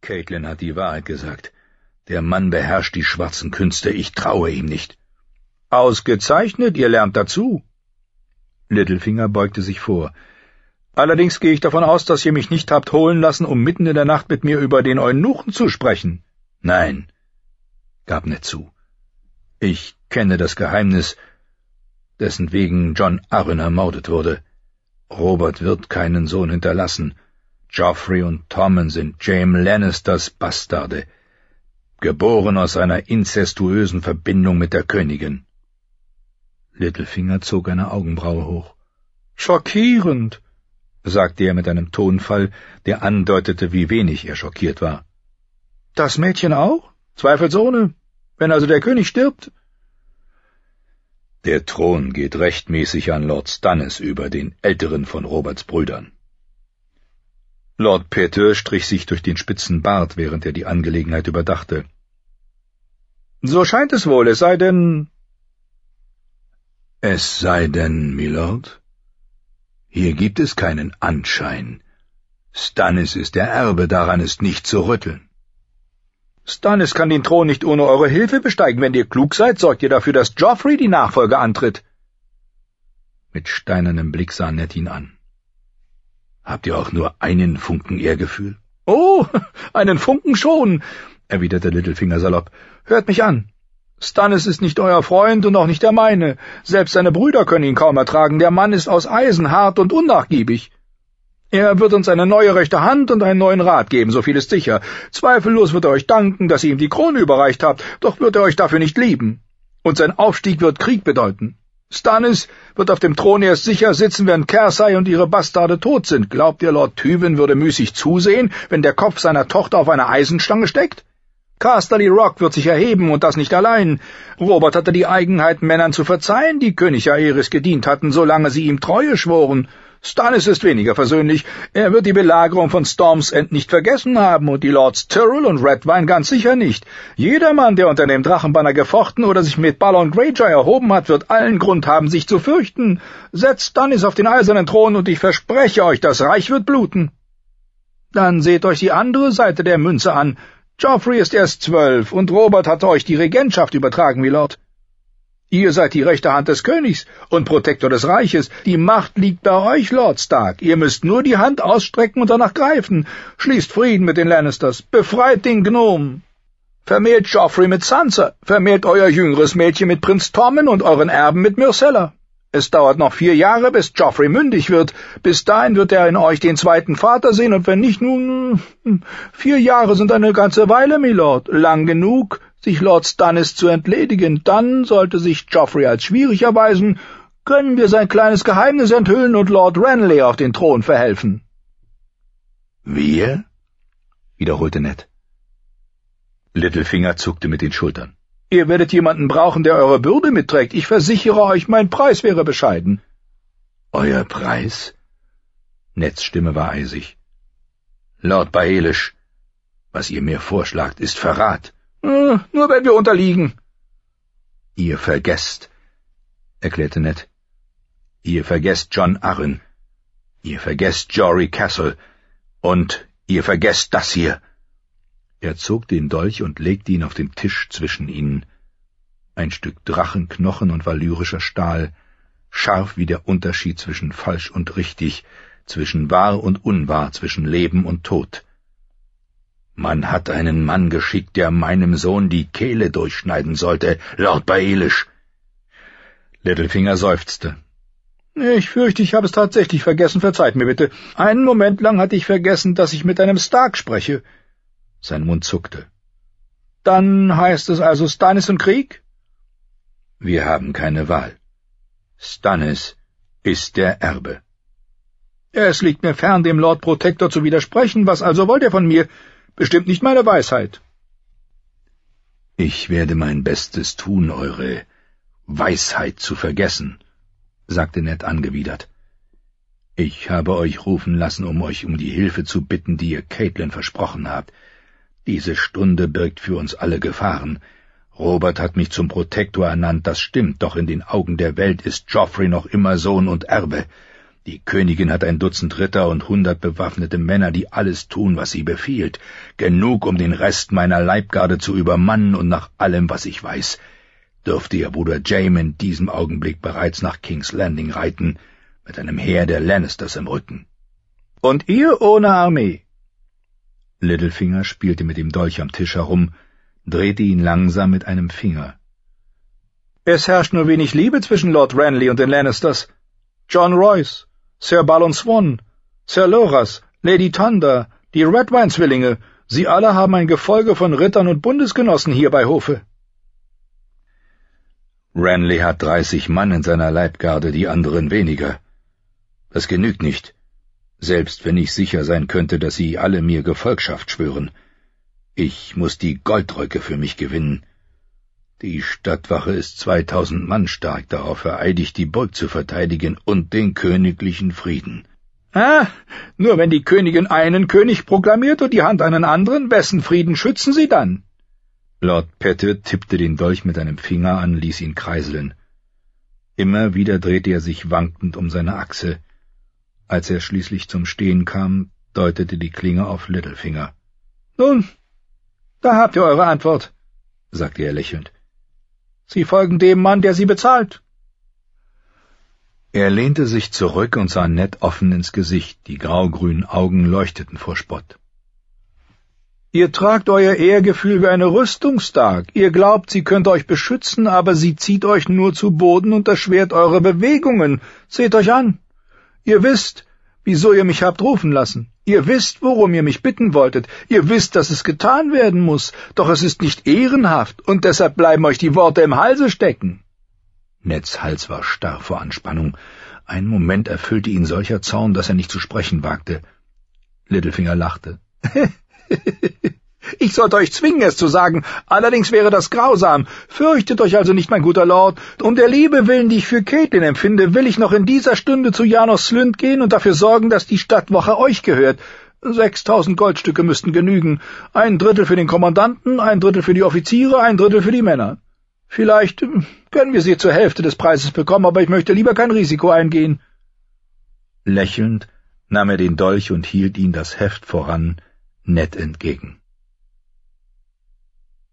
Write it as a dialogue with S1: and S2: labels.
S1: Caitlin hat die Wahrheit gesagt. Der Mann beherrscht die schwarzen Künste, ich traue ihm nicht. Ausgezeichnet, ihr lernt dazu. Littlefinger beugte sich vor. Allerdings gehe ich davon aus, dass ihr mich nicht habt holen lassen, um mitten in der Nacht mit mir über den Eunuchen zu sprechen. Nein, gab Ned zu. Ich kenne das Geheimnis, dessen wegen Jon Arryn ermordet wurde. Robert wird keinen Sohn hinterlassen. Joffrey und Tommen sind Jaime Lannisters Bastarde, geboren aus einer inzestuösen Verbindung mit der Königin. Littlefinger zog eine Augenbraue hoch. Schockierend, sagte er mit einem Tonfall, der andeutete, wie wenig er schockiert war. Das Mädchen auch? Zweifelsohne. Wenn also der König stirbt? Der Thron geht rechtmäßig an Lord Stannis über, den älteren von Roberts Brüdern. Lord Petyr strich sich durch den spitzen Bart, während er die Angelegenheit überdachte. So scheint es wohl, es sei denn... Es sei denn, Milord? Hier gibt es keinen Anschein. Stannis ist der Erbe, daran ist nicht zu rütteln. Stannis kann den Thron nicht ohne eure Hilfe besteigen. Wenn ihr klug seid, sorgt ihr dafür, dass Joffrey die Nachfolge antritt. Mit steinernem Blick sah Ned ihn an. Habt ihr auch nur einen Funken Ehrgefühl? Oh, einen Funken schon, erwiderte Littlefinger salopp. Hört mich an. Stannis ist nicht euer Freund und auch nicht der meine. Selbst seine Brüder können ihn kaum ertragen. Der Mann ist aus Eisen, hart und unnachgiebig. Er wird uns eine neue rechte Hand und einen neuen Rat geben, so viel ist sicher. Zweifellos wird er euch danken, dass ihr ihm die Krone überreicht habt, doch wird er euch dafür nicht lieben. Und sein Aufstieg wird Krieg bedeuten. Stannis wird auf dem Thron erst sicher sitzen, wenn Cersei und ihre Bastarde tot sind. Glaubt ihr, Lord Tywin würde müßig zusehen, wenn der Kopf seiner Tochter auf einer Eisenstange steckt? Casterly Rock wird sich erheben, und das nicht allein. Robert hatte die Eigenheit, Männern zu verzeihen, die König Aerys gedient hatten, solange sie ihm Treue schworen. Stannis ist weniger versöhnlich. Er wird die Belagerung von Storm's End nicht vergessen haben und die Lords Tyrell und Redwyne ganz sicher nicht. Jeder Mann, der unter dem Drachenbanner gefochten oder sich mit Balon Greyjoy erhoben hat, wird allen Grund haben, sich zu fürchten. Setzt Stannis auf den eisernen Thron und ich verspreche euch, das Reich wird bluten. Dann seht euch die andere Seite der Münze an. Joffrey ist erst 12 und Robert hatte euch die Regentschaft übertragen, Milord. Ihr seid die rechte Hand des Königs und Protektor des Reiches. Die Macht liegt bei euch, Lord Stark. Ihr müsst nur die Hand ausstrecken und danach greifen. Schließt Frieden mit den Lannisters. Befreit den Gnomen. Vermählt Joffrey mit Sansa. Vermählt euer jüngeres Mädchen mit Prinz Tommen und euren Erben mit Myrcella. Es dauert noch 4 Jahre, bis Joffrey mündig wird. Bis dahin wird er in euch den zweiten Vater sehen, und wenn nicht, nun... 4 Jahre sind eine ganze Weile, Milord. Lang genug, sich Lord Stannis zu entledigen. Dann, sollte sich Joffrey als schwierig erweisen, können wir sein kleines Geheimnis enthüllen und Lord Renly auf den Thron verhelfen. Wir? Wiederholte Ned. Littlefinger zuckte mit den Schultern. Ihr werdet jemanden brauchen, der eure Bürde mitträgt. Ich versichere euch, mein Preis wäre bescheiden. Euer Preis? Neds Stimme war eisig. Lord Baelish, was ihr mir vorschlagt, ist Verrat. Nur wenn wir unterliegen. Ihr vergesst, erklärte Ned. Ihr vergesst Jon Arryn. Ihr vergesst Jory Castle. Und ihr vergesst das hier. Er zog den Dolch und legte ihn auf den Tisch zwischen ihnen. Ein Stück Drachenknochen und valyrischer Stahl, scharf wie der Unterschied zwischen falsch und richtig, zwischen wahr und unwahr, zwischen Leben und Tod. Man hat einen Mann geschickt, der meinem Sohn die Kehle durchschneiden sollte, Lord Baelish. Littlefinger seufzte. Ich fürchte, ich habe es tatsächlich vergessen, verzeiht mir bitte. Einen Moment lang hatte ich vergessen, dass ich mit einem Stark spreche. Sein Mund zuckte. Dann heißt es also Stannis und Krieg? Wir haben keine Wahl. Stannis ist der Erbe. Es liegt mir fern, dem Lord Protector zu widersprechen. Was also wollt ihr von mir? Bestimmt nicht meine Weisheit. Ich werde mein Bestes tun, eure Weisheit zu vergessen, sagte Ned angewidert. Ich habe euch rufen lassen, um euch um die Hilfe zu bitten, die ihr Caitlin versprochen habt. Diese Stunde birgt für uns alle Gefahren. Robert hat mich zum Protektor ernannt, das stimmt, doch in den Augen der Welt ist Joffrey noch immer Sohn und Erbe. Die Königin hat ein Dutzend Ritter und 100 bewaffnete Männer, die alles tun, was sie befiehlt. Genug, um den Rest meiner Leibgarde zu übermannen, und nach allem, was ich weiß, dürfte ihr Bruder Jaime in diesem Augenblick bereits nach King's Landing reiten, mit einem Heer der Lannisters im Rücken. Und ihr ohne Armee? Littlefinger spielte mit dem Dolch am Tisch herum, drehte ihn langsam mit einem Finger. Es herrscht nur wenig Liebe zwischen Lord Renly und den Lannisters. John Royce, Sir Balon Swan, Sir Loras, Lady Thunder, die Redwyne-Zwillinge, sie alle haben ein Gefolge von Rittern und Bundesgenossen hier bei Hofe. Renly hat 30 Mann in seiner Leibgarde, die anderen weniger. Das genügt nicht, selbst wenn ich sicher sein könnte, dass sie alle mir Gefolgschaft schwören. Ich muss die Goldröcke für mich gewinnen. Die Stadtwache ist 2000 Mann stark, darauf vereidigt, die Burg zu verteidigen und den königlichen Frieden. Nur wenn die Königin einen König proklamiert und die Hand einen anderen, wessen Frieden schützen sie dann? Lord Pettit tippte den Dolch mit einem Finger an, ließ ihn kreiseln. Immer wieder drehte er sich wankend um seine Achse. Als er schließlich zum Stehen kam, deutete die Klinge auf Littlefinger. »Nun, da habt ihr eure Antwort«, sagte er lächelnd. »Sie folgen dem Mann, der sie bezahlt.« Er lehnte sich zurück und sah Ned offen ins Gesicht, die graugrünen Augen leuchteten vor Spott. »Ihr tragt euer Ehrgefühl wie eine Rüstung stark. Ihr glaubt, sie könnte euch beschützen, aber sie zieht euch nur zu Boden und erschwert eure Bewegungen. Seht euch an. Ihr wisst, wieso ihr mich habt rufen lassen. Ihr wisst, worum ihr mich bitten wolltet. Ihr wisst, dass es getan werden muss. Doch es ist nicht ehrenhaft, und deshalb bleiben euch die Worte im Halse stecken.« Neds Hals war starr vor Anspannung. Einen Moment erfüllte ihn solcher Zorn, dass er nicht zu sprechen wagte. Littlefinger lachte. »Ich sollte euch zwingen, es zu sagen, allerdings wäre das grausam. Fürchtet euch also nicht, mein guter Lord. Um der Liebe willen, die ich für Caitlin empfinde, will ich noch in dieser Stunde zu Janos Slynt gehen und dafür sorgen, dass die Stadtwache euch gehört. 6000 Goldstücke müssten genügen. 1/3 für den Kommandanten, 1/3 für die Offiziere, 1/3 für die Männer. Vielleicht können wir sie zur Hälfte des Preises bekommen, aber ich möchte lieber kein Risiko eingehen.« Lächelnd nahm er den Dolch und hielt ihn das Heft voran Ned entgegen.